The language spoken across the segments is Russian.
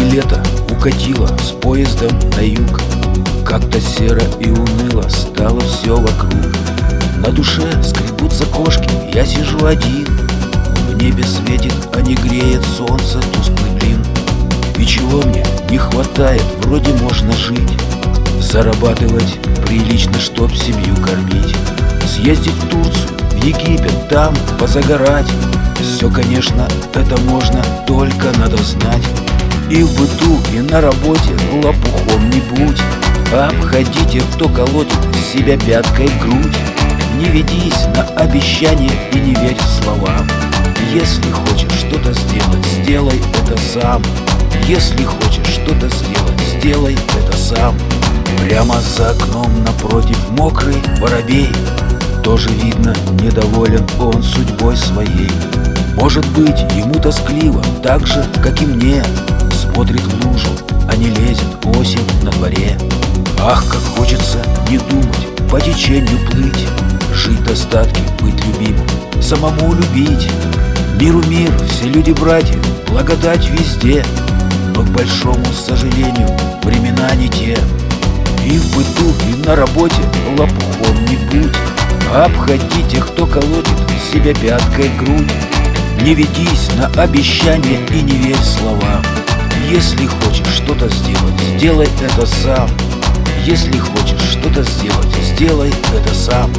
лето укатило с поездом на юг. Как-то серо и уныло стало все вокруг. На душе скребутся кошки, я сижу один. В небе светит, а не греет солнце тусклый блин. И чего мне не хватает, вроде можно жить. Зарабатывать прилично, чтоб семью кормить. Съездить в Турцию, в Египет, там позагорать. Все, конечно, это можно, только надо знать. И в быту, и на работе лопухом не будь. Обходите, кто колотит себя пяткой в грудь. Не ведись на обещания и не верь словам. Если хочешь что-то сделать, сделай это сам. Если хочешь что-то сделать, сделай это сам. Прямо за окном напротив мокрый воробей. Тоже видно, недоволен он судьбой своей. Может быть, ему тоскливо, так же, как и мне. Смотрит в лужу, а не лезет осень на дворе. Ах, как хочется не думать, по течению плыть. Жить достатки, быть любимым, самому любить. Миру мир, все люди братья, благодать везде. Но, к большому сожалению, времена не те. И в быту, и на работе лопухом не будь. Обходи тех, кто колотит себя пяткой в грудь. Не ведись на обещания и не верь словам. Если хочешь что-то сделать, сделай это сам. Если хочешь что-то сделать, сделай это сам.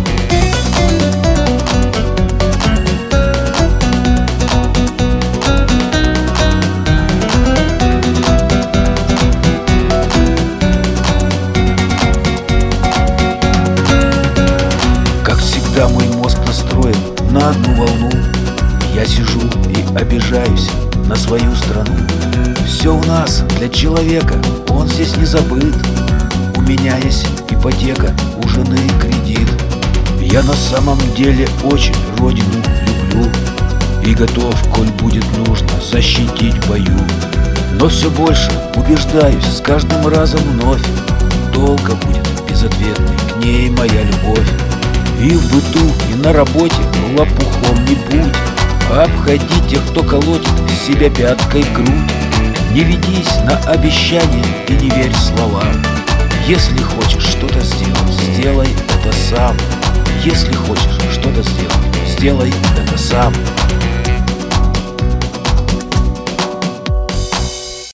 Как всегда, мой мозг настроен на одну волну. Я сижу и обижаюсь на свою страну. Все у нас для человека, он здесь не забыт. У меня есть ипотека, у жены кредит. Я на самом деле очень родину люблю и готов, коль будет нужно, защитить в бою. Но все больше убеждаюсь с каждым разом вновь. Долго будет безответной к ней моя любовь. И в быту, и на работе лопухом не будь. Обходи тех, кто колотит себя пяткой в грудь. Не ведись на обещания и не верь словам. Если хочешь что-то сделать, сделай это сам. Если хочешь что-то сделать, сделай это сам.